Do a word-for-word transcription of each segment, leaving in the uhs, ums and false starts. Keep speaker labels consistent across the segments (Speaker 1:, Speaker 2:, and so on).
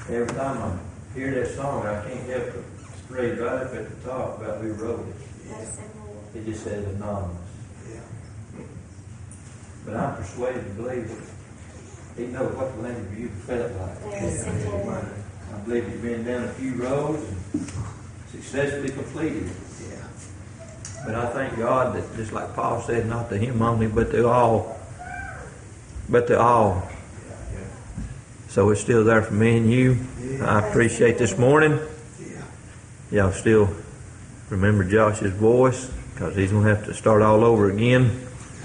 Speaker 1: Every time I hear that song, I can't help but read right up at the top about who wrote it. It just says anonymous.
Speaker 2: Yeah.
Speaker 1: But I'm persuaded to believe that he knows what the language of you felt like.
Speaker 3: Yes,
Speaker 1: Yeah. I believe you've been down a few roads and successfully completed it.
Speaker 2: Yeah.
Speaker 1: But I thank God that, just like Paul said, not to him only, but to all. But to all. So it's still there for me and you. I appreciate this morning.
Speaker 2: Yeah.
Speaker 1: Y'all still remember Josh's voice, because he's going to have to start all over again.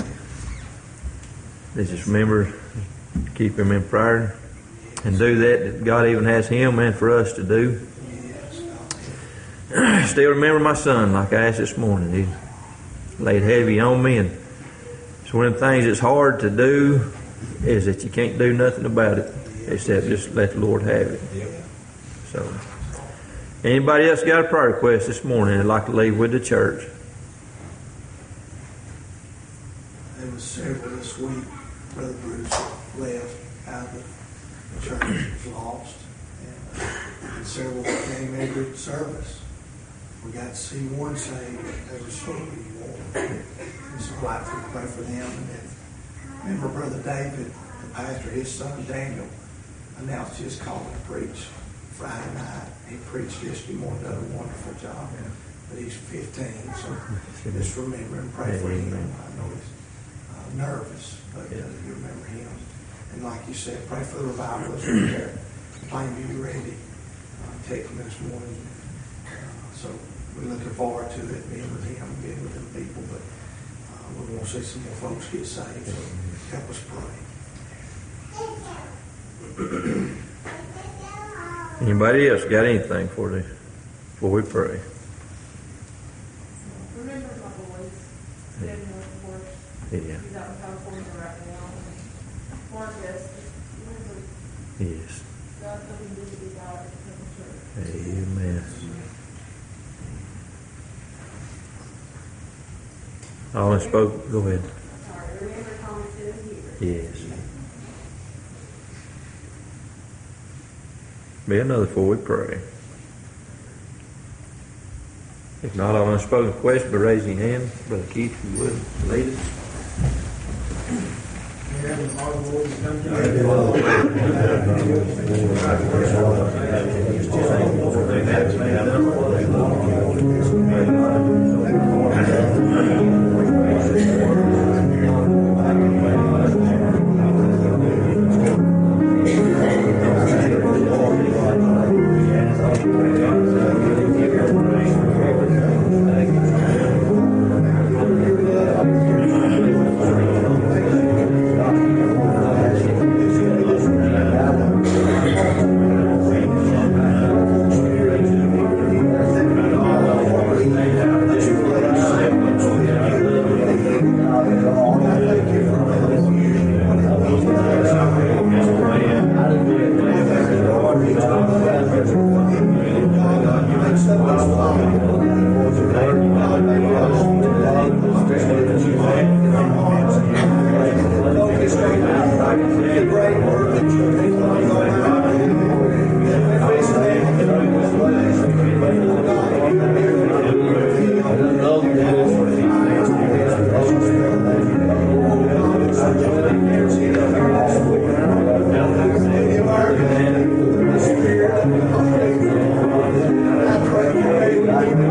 Speaker 1: They just remember, keep him in prayer, and do that that God even has him and for us to do. Still remember my son, like I asked this morning. He laid heavy on me, and it's one of the things that's hard to do is that you can't do nothing about it except just let the Lord have it. So, anybody else got a prayer request this morning they'd like to leave with the church?
Speaker 2: There was several this week. Brother Bruce left out of the church, was lost, and, uh, and several came every service. We got to see one saved, but there was so many more. It's so like to pray for them. And then, remember Brother David, the pastor, his son Daniel, announced his calling to preach Friday night. He preached yesterday morning, done a wonderful job. But he's fifteen, so just remember and pray for him. I know he's uh, nervous, but uh, you remember him. And like you said, pray for the revivalists out there. Plainview ready. Uh, text him this morning. Uh, so we're looking forward to it, being with him, being with them people. But uh, we're going to see some more folks get saved. So help us pray.
Speaker 1: Anybody else got anything for this before we pray?
Speaker 4: Remember my boys. They're in North Fork.
Speaker 1: Yeah.
Speaker 4: He's out in California right now. Marcus.
Speaker 1: Yes.
Speaker 4: God told him to be God at the church.
Speaker 1: Amen. All spoke. Go ahead.
Speaker 4: Sorry, remember Thomas is here.
Speaker 1: Yes. Be another before we pray. If not, all unspoken question, but raise your hand. Brother Keith, if you would, lead us.
Speaker 2: I pray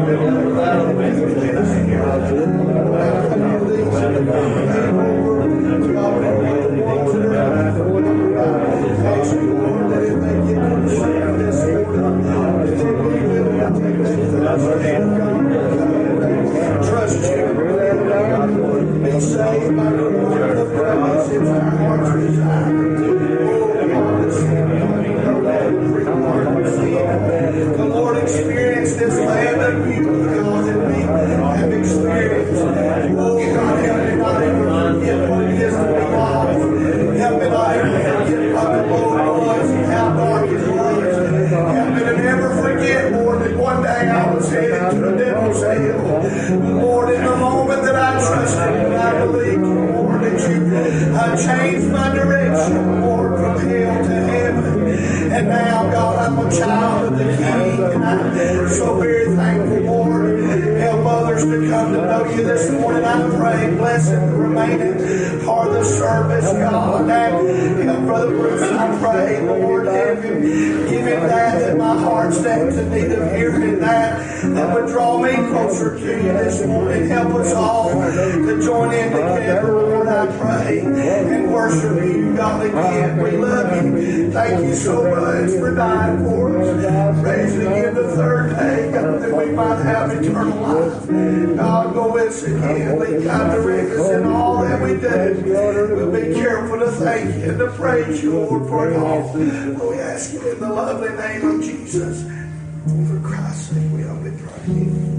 Speaker 2: I'm a child of the King. And I'm so very thankful, Lord. Help others to come to know you this morning. I pray, bless the remaining part of the service, God. And help Brother Bruce, I pray, Lord, have him, give him that, that my heart stands in need of hearing that, that would draw me closer to you this morning. Help us all to join in together, Lord, I pray, and worship you, God, again. We love you. Thank you so much for dying for us, raising again the third day, God, that we might have eternal life. God, go with us again. Lead, God, direct us in all that we do. We'll be careful to thank you and to praise you, Lord, for it all. We ask it in the lovely name of Jesus. For Christ's sake, we humbly pray.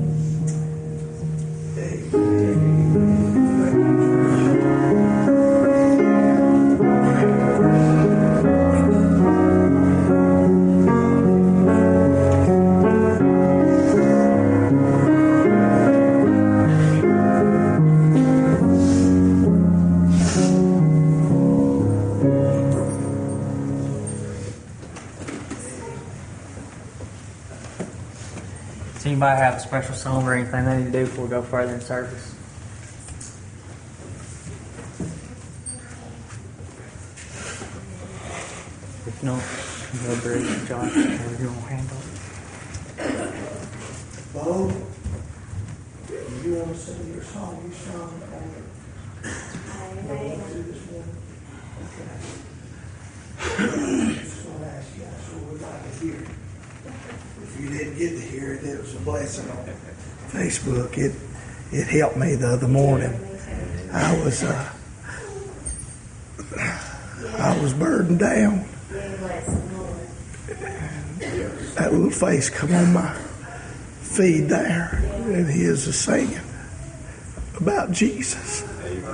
Speaker 2: Amen.
Speaker 3: Does anybody have a special song or anything they need to do before we go further in service? If not, no Bruce, Josh, however you want to handle it.
Speaker 2: Bo, if you want to sing your song, you sung on it. This morning. Okay. Just want to ask you, I sure would like to hear it. If you didn't get to hear it, it was a blessing on Facebook. It it helped me the other morning. I was uh, I was burdened down. That little face come on my feed there, and he is a singing about Jesus.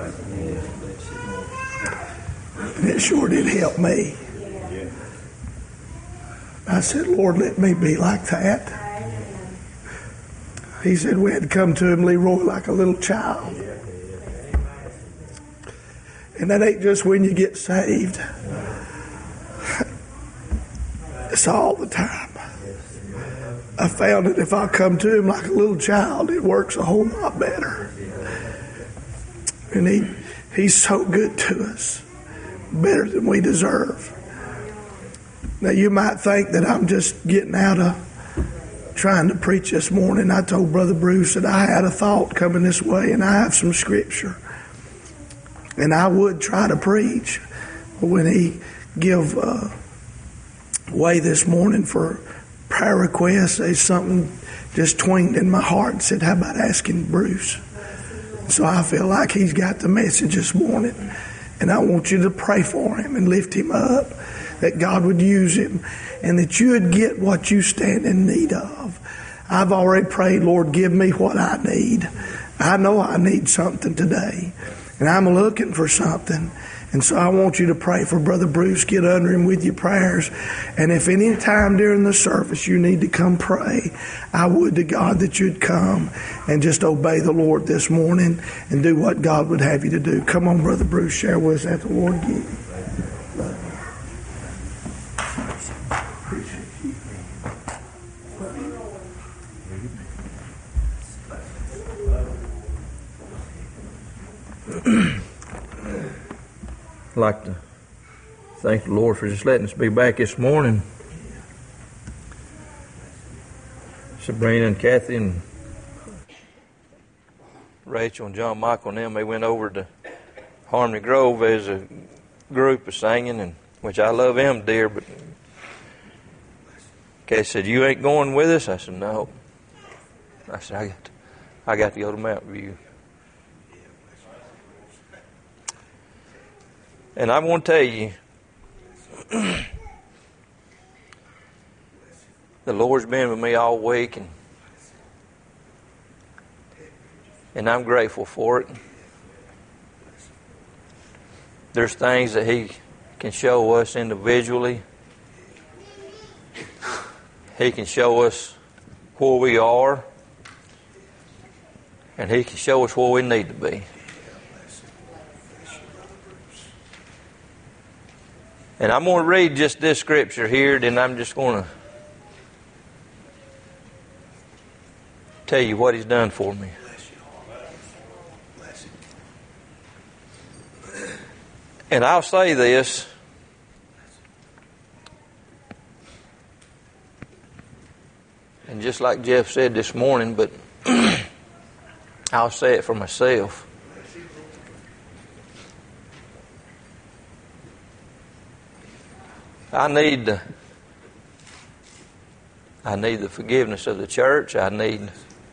Speaker 2: And it sure did help me. I said, Lord, let me be like that. He said we had to come to him, Leroy, like a little child. And that ain't just when you get saved. It's all the time. I found that if I come to him like a little child, it works a whole lot better. And he he's so good to us, better than we deserve. Now, you might think that I'm just getting out of trying to preach this morning. I told Brother Bruce that I had a thought coming this way, and I have some scripture. And I would try to preach. But when he give uh, way this morning for prayer requests, there's something just twinged in my heart and said, how about asking Bruce? So I feel like he's got the message this morning. And I want you to pray for him and lift him up, that God would use him and that you would get what you stand in need of. I've already prayed, Lord, give me what I need. I know I need something today, and I'm looking for something. And so I want you to pray for Brother Bruce. Get under him with your prayers. And if any time during the service you need to come pray, I would to God that you'd come and just obey the Lord this morning and do what God would have you to do. Come on, Brother Bruce, share with us that the Lord give you.
Speaker 1: I'd like to thank the Lord for just letting us be back this morning. Sabrina and Kathy and Rachel and John Michael and them, they went over to Harmony Grove as a group of singing, and which I love them dear, but Kathy said, you ain't going with us? I said, no. I said, I got to, I got to go to Mountain View. And I want to tell you, the Lord's been with me all week, and and I'm grateful for it. There's things that He can show us individually. He can show us where we are, and He can show us where we need to be. And I'm going to read just this scripture here, then I'm just going to tell you what He's done for me.
Speaker 2: Bless you. Bless you.
Speaker 1: And I'll say this. And just like Jeff said this morning, but I'll say it for myself. I need the, I need the forgiveness of the church. I need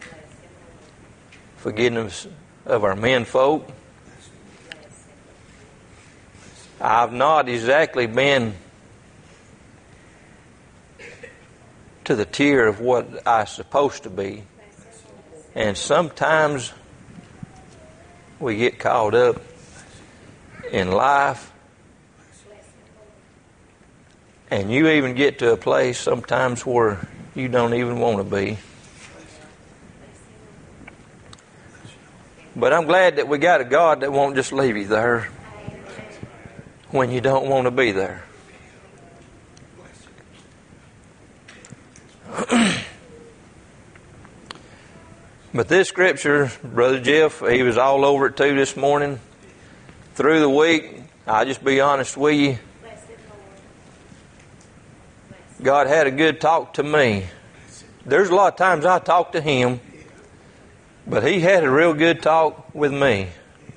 Speaker 1: forgiveness of our men folk. I've not exactly been to the tier of what I'm supposed to be. And sometimes we get caught up in life, and you even get to a place sometimes where you don't even want to be. But I'm glad that we got a God that won't just leave you there when you don't want to be there. But this scripture, Brother Jeff, he was all over it too this morning. Through the week, I'll just be honest with you, God had a good talk to me. There's a lot of times I talk to Him, but He had a real good talk with me.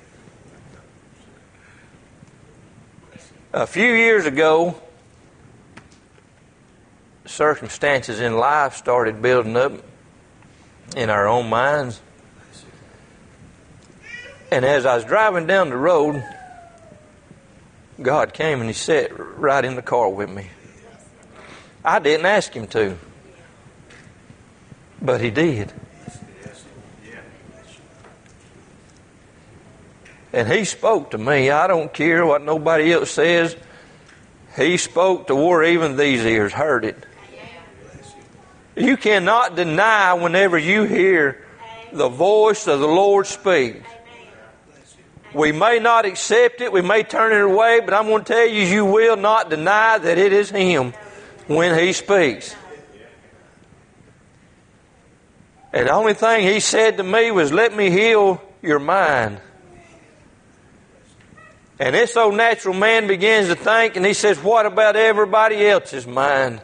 Speaker 1: A few years ago, circumstances in life started building up in our own minds. And as I was driving down the road, God came and He sat right in the car with me. I didn't ask Him to, but He did. And He spoke to me. I don't care what nobody else says. He spoke to where even these ears heard it. You cannot deny whenever you hear the voice of the Lord speak. We may not accept it, we may turn it away, but I'm going to tell you, you will not deny that it is Him when He speaks. And the only thing He said to me was, let me heal your mind. And this old natural man begins to think, and he says, what about everybody else's mind?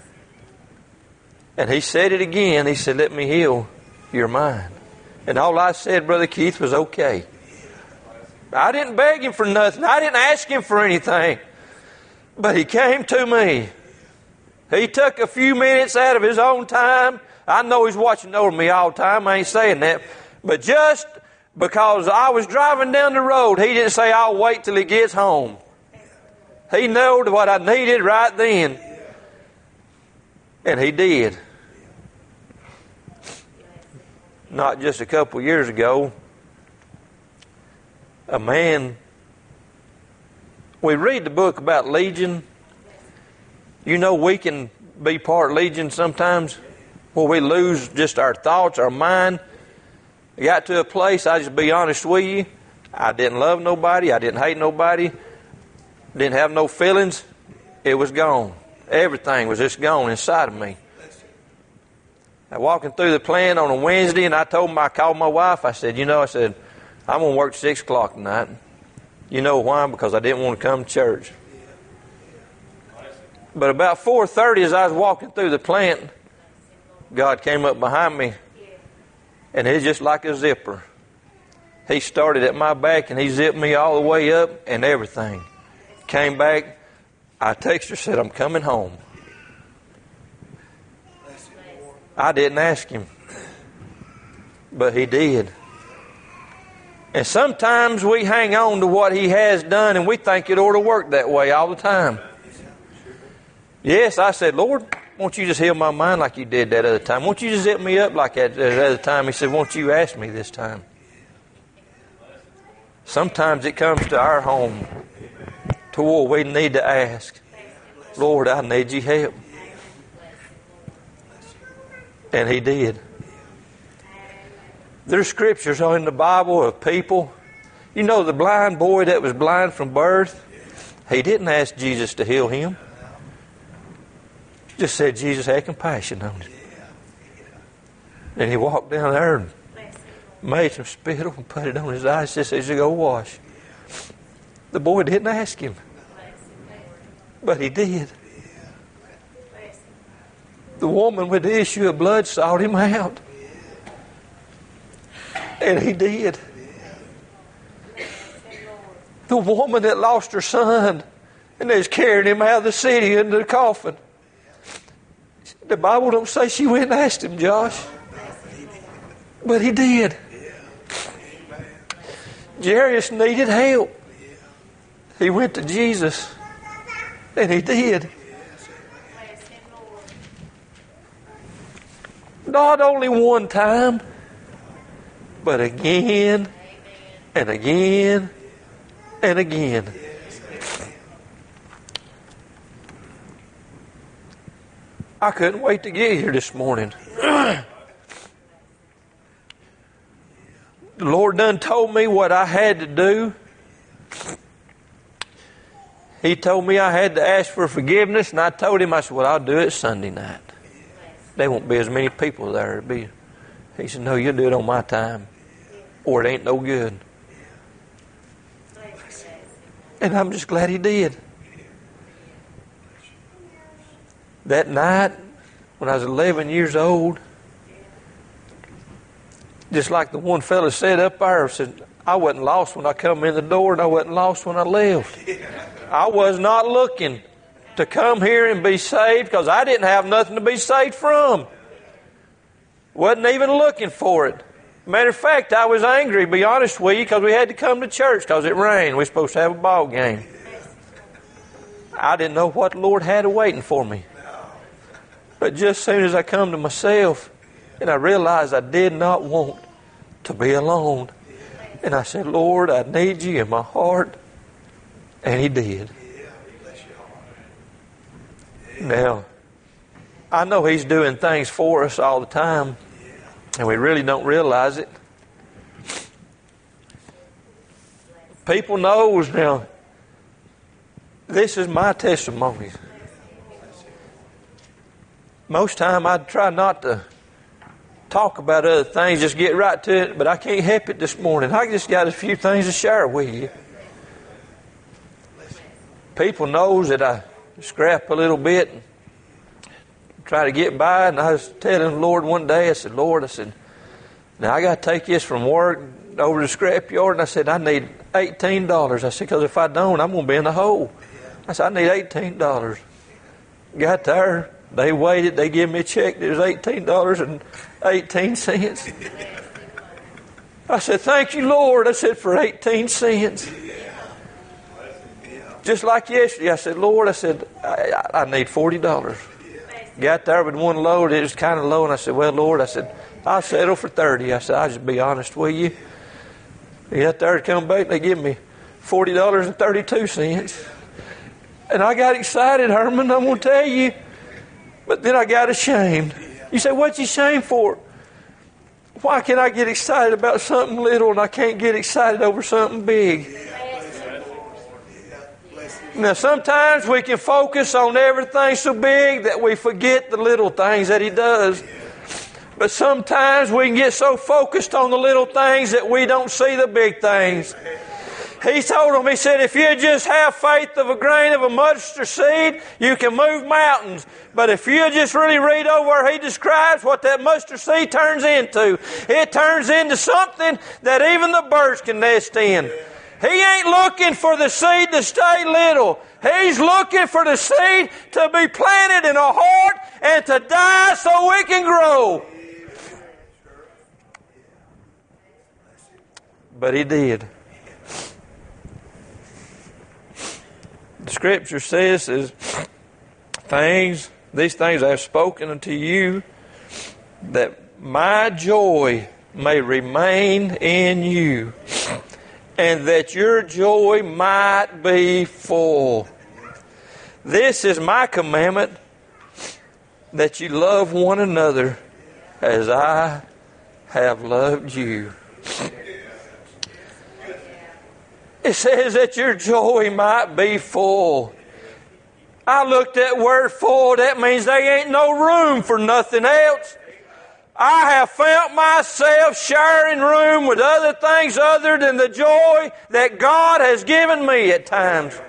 Speaker 1: And he said it again. He said, let me heal your mind. And all I said, Brother Keith, was okay. I didn't beg Him for nothing. I didn't ask Him for anything. But He came to me. He took a few minutes out of His own time. I know He's watching over me all the time. I ain't saying that. But just because I was driving down the road, He didn't say, I'll wait till He gets home. He knew what I needed right then. And He did. Not just a couple years ago, a man, we read the book about Legion. You know, we can be part Legion sometimes where we lose just our thoughts, our mind. I got to a place, I just be honest with you, I didn't love nobody, I didn't hate nobody, didn't have no feelings. It was gone. Everything was just gone inside of me. I walking through the plant on a Wednesday, and I told him, I called my wife, I said, you know, I said, I'm going to work six o'clock tonight. You know why? Because I didn't want to come to church. But about four thirty, as I was walking through the plant, God came up behind me, and it's just like a zipper. He started at my back, and He zipped me all the way up and everything. Came back, I texted her, said, I'm coming home. I didn't ask Him, but He did. And sometimes we hang on to what He has done, and we think it ought to work that way all the time. Yes, I said, Lord, won't you just heal my mind like you did that other time? Won't you just zip me up like that, that other time? He said, won't you ask me this time? Sometimes it comes to our home to where we need to ask, Lord, I need your help. And He did. There's scriptures in the Bible of people. You know the blind boy that was blind from birth? He didn't ask Jesus to heal him. Just said Jesus had compassion on him. And he walked down there and made some spittle and put it on his eyes just as he go wash. The boy didn't ask him, but he did. The woman with the issue of blood sought him out, and he did. The woman that lost her son and they's carrying him out of the city into the coffin. The Bible don't say she went and asked him, Josh, but he did. Jairus needed help. He went to Jesus, and he did. Not only one time, but again and again and again. I couldn't wait to get here this morning. The Lord done told me what I had to do. He told me I had to ask for forgiveness, and I told him, I said, well, I'll do it Sunday night. There won't be as many people there. It'll be. He said, no, you'll do it on my time, or it ain't no good. And I'm just glad he did. That night, when I was eleven years old, just like the one fella said up there, said, I wasn't lost when I come in the door, and I wasn't lost when I left. I was not looking to come here and be saved because I didn't have nothing to be saved from. Wasn't even looking for it. Matter of fact, I was angry, to be honest with you, because we had to come to church because it rained. We were supposed to have a ball game. I didn't know what the Lord had waiting for me. But just as soon as I come to myself and I realized I did not want to be alone, and I said, Lord, I need you in my heart. And he did. Now, I know he's doing things for us all the time, and we really don't realize it. People knows now, this is my testimony. Most time I try not to talk about other things, just get right to it, but I can't help it this morning. I just got a few things to share with you. People knows that I scrap a little bit and try to get by, and I was telling the Lord one day, I said, Lord, I said, now I got to take this from work over to the scrap yard, and I said, I need eighteen dollars. I said, because if I don't, I'm going to be in the hole. I said, I need eighteen dollars. Got there. They waited. They gave me a check. It was eighteen dollars and eighteen cents. I said, thank you, Lord. I said, for eighteen cents. Just like yesterday, I said, Lord, I said, I, I need forty dollars. Got there with one load. It was kind of low. And I said, well, Lord, I said, I'll settle for thirty. I said, I'll just be honest with you. They got there to come back. They give me forty dollars and thirty-two cents. And I got excited, Herman, I'm going to tell you. But then I got ashamed. You say, what's you ashamed for? Why can I get excited about something little and I can't get excited over something big? Now, sometimes we can focus on everything so big that we forget the little things that he does. But sometimes we can get so focused on the little things that we don't see the big things. He told them, he said, if you just have faith of a grain of a mustard seed, you can move mountains. But if you just really read over where he describes what that mustard seed turns into, it turns into something that even the birds can nest in. He ain't looking for the seed to stay little. He's looking for the seed to be planted in a heart and to die so it can grow. But he did. The scripture says is things, these things I have spoken unto you, that my joy may remain in you, and that your joy might be full. This is my commandment, that you love one another as I have loved you. It says that your joy might be full. I looked at word full. That means there ain't no room for nothing else. I have found myself sharing room with other things other than the joy that God has given me at times.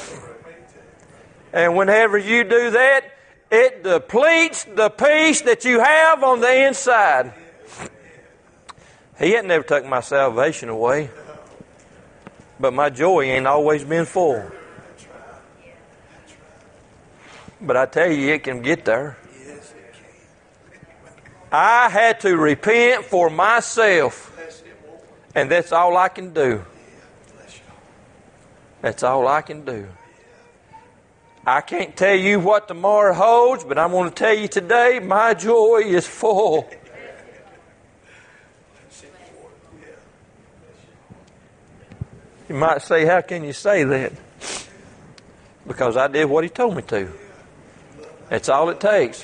Speaker 1: And whenever you do that, it depletes the peace that you have on the inside. He hadn't never taken my salvation away, but my joy ain't always been full. But I tell you, it can get there. I had to repent for myself, and that's all I can do. That's all I can do. I can't tell you what tomorrow holds, but I'm going to tell you today, my joy is full. You might say, how can you say that? Because I did what He told me to. That's all it takes.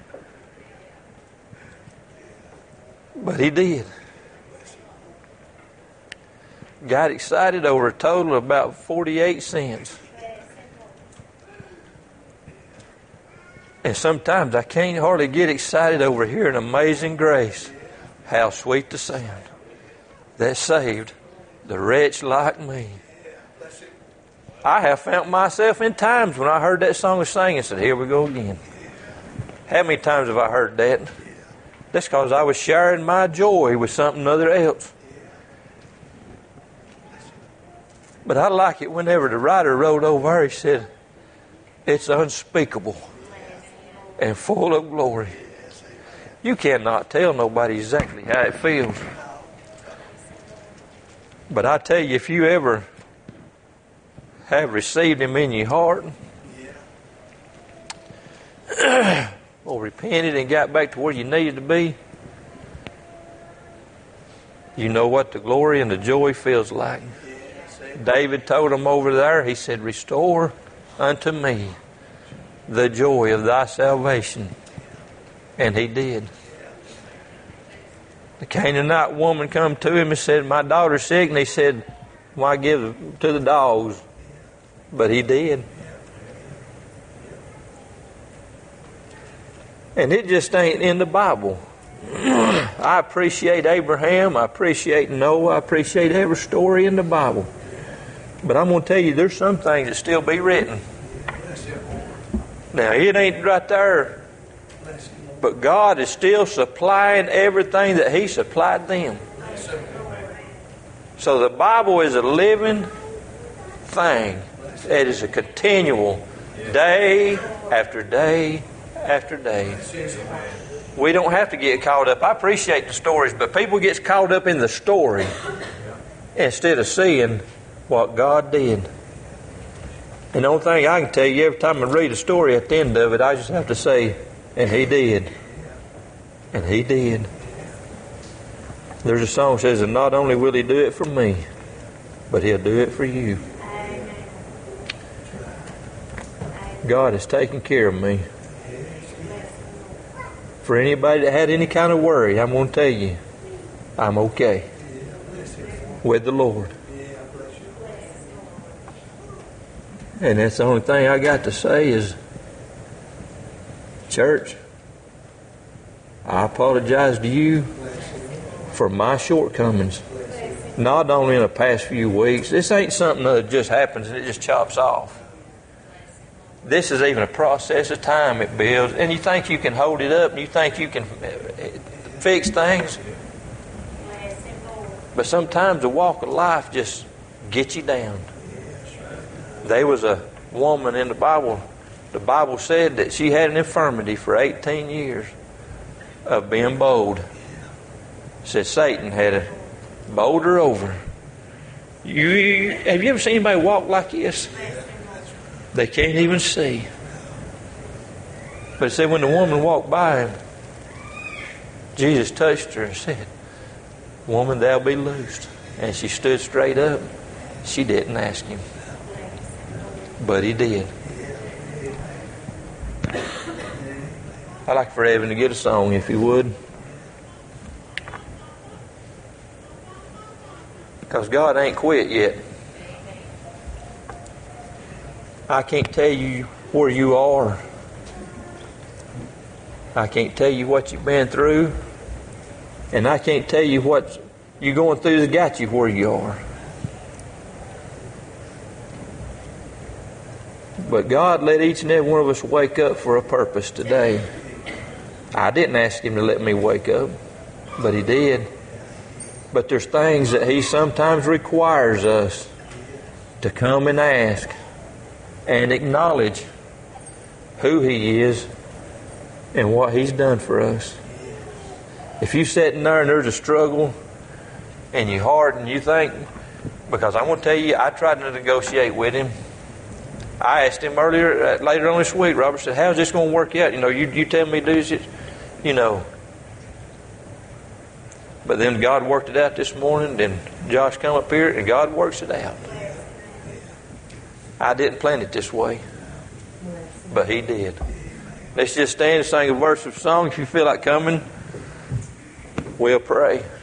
Speaker 1: But He did. Got excited over a total of about forty-eight cents. And sometimes I can't hardly get excited over hearing Amazing Grace. How sweet the sound that saved the wretch like me. I have found myself in times when I heard that song was sang and said, here we go again. How many times have I heard that? That's because I was sharing my joy with something other else. But I like it whenever the writer wrote over, he said, it's unspeakable and full of glory. You cannot tell nobody exactly how it feels. But I tell you, if you ever have received Him in your heart, or repented and got back to where you needed to be, you know what the glory and the joy feels like. David told him over there, he said, restore unto me the joy of thy salvation. And he did. The Canaanite woman come to him and said, my daughter's sick. And he said, why give it to the dogs? But he did. And it just ain't in the Bible. I appreciate Abraham. I appreciate Noah. I appreciate every story in the Bible. But I'm going to tell you, there's some things that still be written. Now, it ain't right there. But God is still supplying everything that He supplied them. So the Bible is a living thing. It is a continual day after day after day. We don't have to get caught up. I appreciate the stories, but people get caught up in the story instead of seeing what God did. And the only thing I can tell you, every time I read a story at the end of it, I just have to say, and He did. And He did. There's a song that says, and not only will He do it for me, but He'll do it for you. God has taken care of me. For anybody that had any kind of worry, I'm going to tell you, I'm okay with the Lord. And that's the only thing I got to say is, church, I apologize to you for my shortcomings. Not only in the past few weeks. This ain't something that just happens and it just chops off. This is even a process of time it builds. And you think you can hold it up and you think you can fix things. But sometimes the walk of life just gets you down. There was a woman in the Bible. The Bible said that she had an infirmity for eighteen years of being bold. It said Satan had a bowled her over. You, have you ever seen anybody walk like this? They can't even see. But it said when the woman walked by him, Jesus touched her and said, woman, thou be loosed. And she stood straight up. She didn't ask him. But he did. I'd like for Evan to get a song, if he would. Because God ain't quit yet. I can't tell you where you are. I can't tell you what you've been through. And I can't tell you what you're going through that got you where you are. But God let each and every one of us wake up for a purpose today. I didn't ask Him to let me wake up, but He did. But there's things that He sometimes requires us to come and ask and acknowledge who He is and what He's done for us. If you're sitting there and there's a struggle and you're hard and you think, because I'm going to tell you, I tried to negotiate with Him. I asked Him earlier, uh, later on this week, Robert said, how's this going to work out? You know, you, you tell me to do this, you know. But then God worked it out this morning. Then Josh come up here and God works it out. I didn't plan it this way, but He did. Let's just stand and sing a verse of song. If you feel like coming, we'll pray.